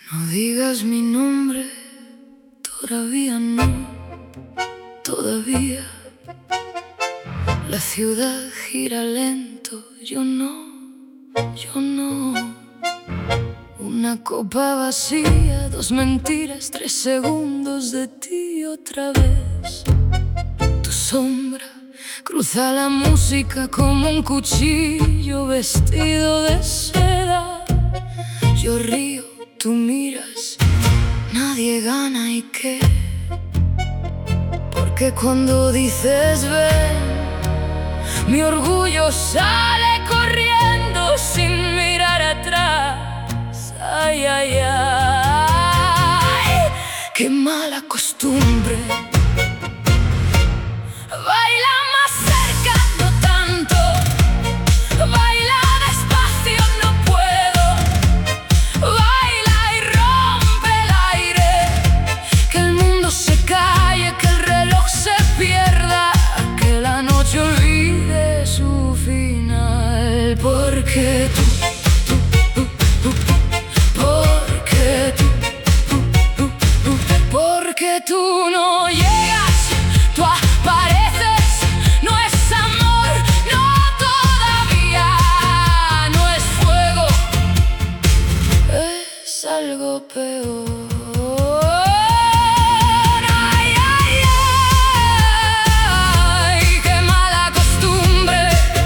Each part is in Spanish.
No digas mi nombre, todavía no, todavía. La ciudad gira lento, yo no. Una copa vacía, 2 mentiras, 3 segundos de ti otra vez. Tu sombra cruza la música como un cuchillo vestido de seda. Yo río, tú miras, nadie gana y qué. Porque cuando dices ven, mi orgullo sale corriendo sin mirar atrás. Ay, ay, ay, qué mala costumbre. Baila más cerca, no tanto. Baila despacio, no puedo. Baila y rompe el aire. Que el mundo se calle, que el reloj se pierda, que la noche olvide su final. Porque tú no llegas, tú apareces. No es amor, no todavía. No es fuego, es algo peor. Ay, ay, ay, qué mala costumbre.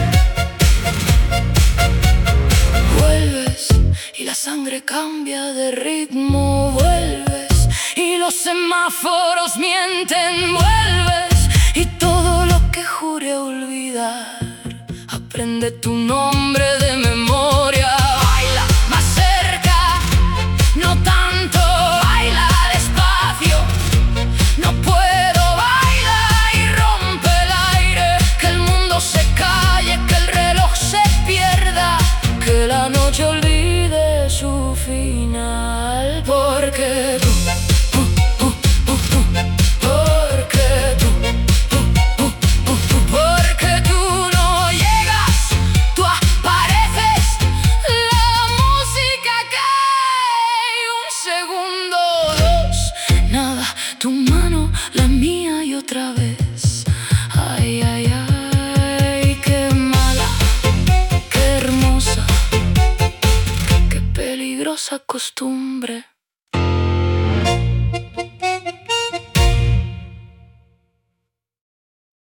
Vuelves y la sangre cambia de ritmo. Vuelves y los semáforos mienten. Vuelves y todo lo que juré olvidar, aprende tu nombre de memoria. Baila más cerca, no tanto. Baila despacio, no puedo. Baila y rompe el aire. Que el mundo se calle, que el reloj se pierda, que la noche olvide su final. Porque tu mano, la mía y otra vez. Ay, ay, ay, qué mala, qué hermosa, qué peligrosa costumbre.